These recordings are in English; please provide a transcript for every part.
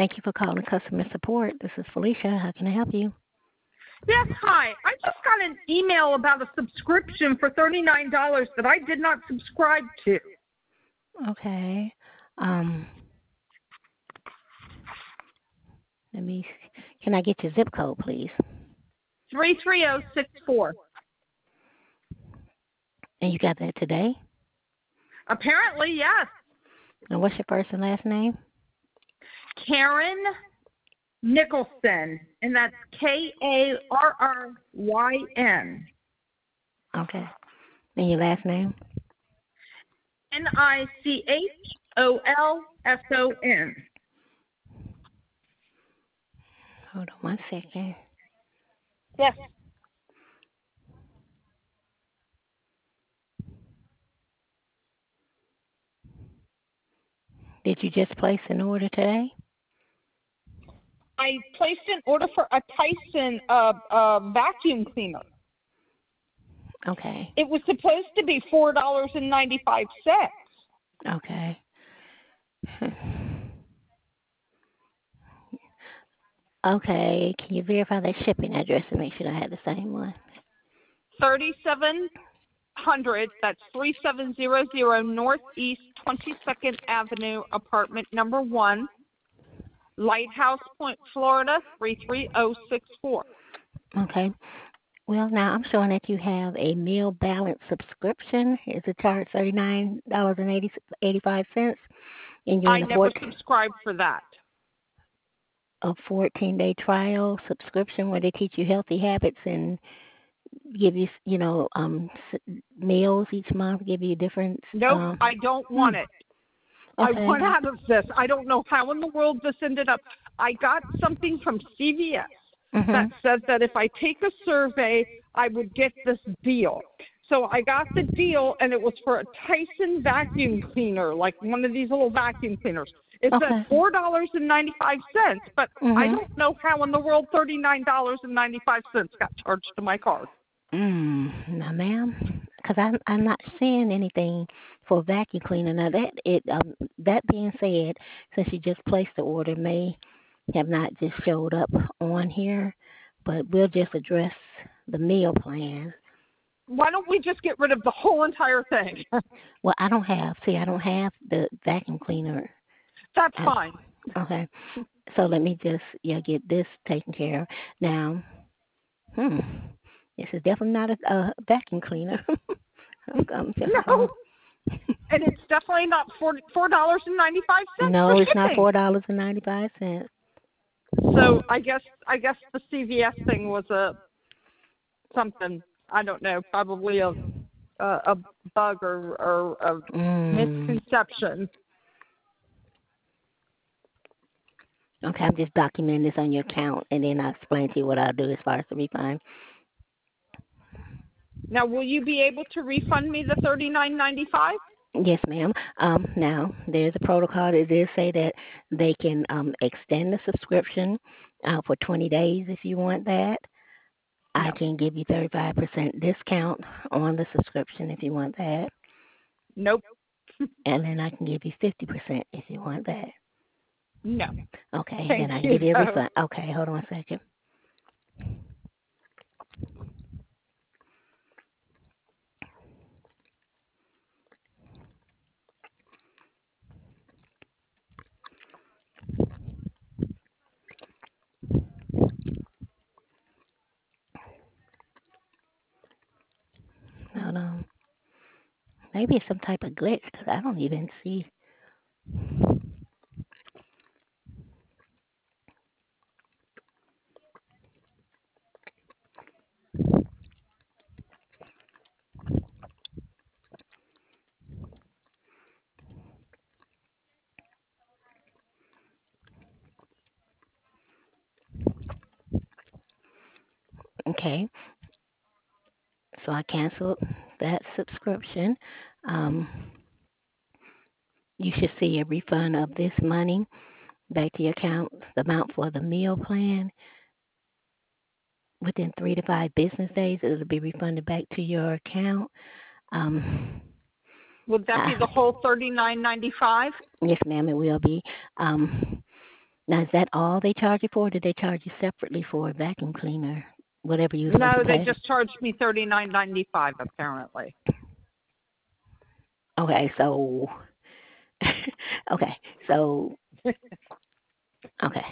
Thank you for calling customer support. This is Felicia. How can I help you? Yes, hi. I just got an email about a subscription for $39 that I did not subscribe to. Okay. Let me. Can I get your zip code, please? 33064. And you got that today? Apparently, yes. And what's your first and last name? Karen Nicholson, and that's Karryn. Okay. And your last name? Nicholson. Hold on one second. Yes. Did you just place an order today? I placed an order for a Tyson vacuum cleaner. Okay. It was supposed to be $4.95. Okay. Okay. Can you verify that shipping address to make sure I have the same one? 3700, that's 3700 Northeast 22nd Avenue, apartment number 1, Lighthouse Point, Florida, 33064. Okay. Well, now I'm showing that you have a meal balance subscription. It's a charge $39.85, and you're I in never subscribed for that. a 14-day trial subscription where they teach you healthy habits and give you, meals each month, give you different. Nope, I don't want it. Okay. I want out of this. I don't know how in the world this ended up. I got something from CVS that said that if I take a survey, I would get this deal. So I got the deal, and it was for a Tyson vacuum cleaner, like one of these little vacuum cleaners. It said $4.95, but I don't know how in the world $39.95 got charged to my card. Now, ma'am, because I'm not seeing anything for vacuum cleaner. Now that being said, since you just placed the order, may have not just showed up on here, but we'll just address the meal plan. Why don't we just get rid of the whole entire thing? Well, I don't have the vacuum cleaner. That's fine. Okay. So let me just get this taken care of. Now, this is definitely not a vacuum cleaner. No. And it's definitely not $4.95. No, it's not $4.95. So I guess the CVS thing was something, I don't know, probably a bug or a misconception. Okay, I'm just documenting this on your account, and then I'll explain to you what I'll do as far as the refund. Now, will you be able to refund me the $39.95? Yes, ma'am. Now, there's a protocol that does say that they can extend the subscription for 20 days if you want that. No. I can give you 35% discount on the subscription if you want that. Nope. And then I can give you 50% if you want that. No. Okay, Thank then I can give you a refund. Okay, hold on a second. Hold on. Maybe it's some type of glitch because I don't even see. Okay. So I canceled that subscription. You should see a refund of this money back to your account, the amount for the meal plan. Within 3 to 5 business days, it'll be refunded back to your account. Would that be the whole $39.95? Yes, ma'am, it will be. Now, is that all they charge you for? Or did they charge you separately for a vacuum cleaner? Whatever you were supposed No, to they pay? just charged me $39.95 apparently. Okay, so okay, so okay,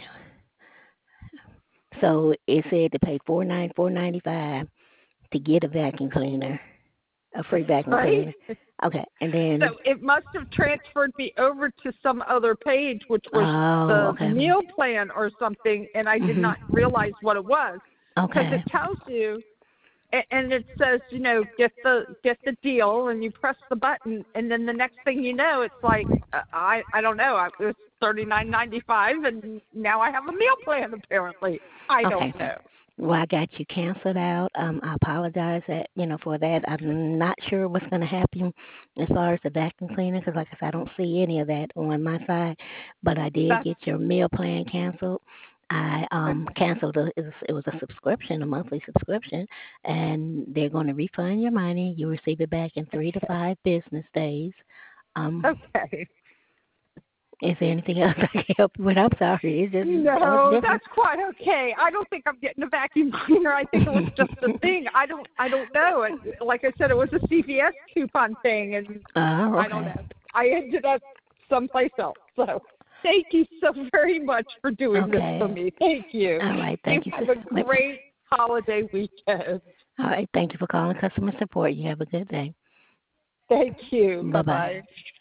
so it said to pay $494.95 to get a vacuum cleaner, a free vacuum Right? cleaner. Okay, and then So it must have transferred me over to some other page, which was the okay, meal plan or something, and I did not realize what it was because okay, it tells you, and it says, get the deal, and you press the button, and then the next thing you know, it's like I don't know, it was $39.95, and now I have a meal plan apparently. I okay. don't know. Well, I got you canceled out. I apologize for that. I'm not sure what's going to happen as far as the vacuum cleaner, because like I said, I don't see any of that on my side. But I did That's get your meal plan canceled. I canceled it was a subscription, a monthly subscription, and they're going to refund your money. You receive it back in 3 to 5 business days. Um, okay. is there anything else I can help you with? I'm sorry, it's just so No, different. that's quite okay. I don't think I'm getting a vacuum cleaner. I think it was just a thing. I don't know. And like I said, it was a CVS coupon thing, and Oh, I don't okay. know. I ended up someplace else. So thank you so very much for doing this for Okay. me. Thank you. All right. You Thank you. have a great holiday weekend. All right. Thank you for calling customer support. You have a good day. Thank you. Bye Bye bye. bye.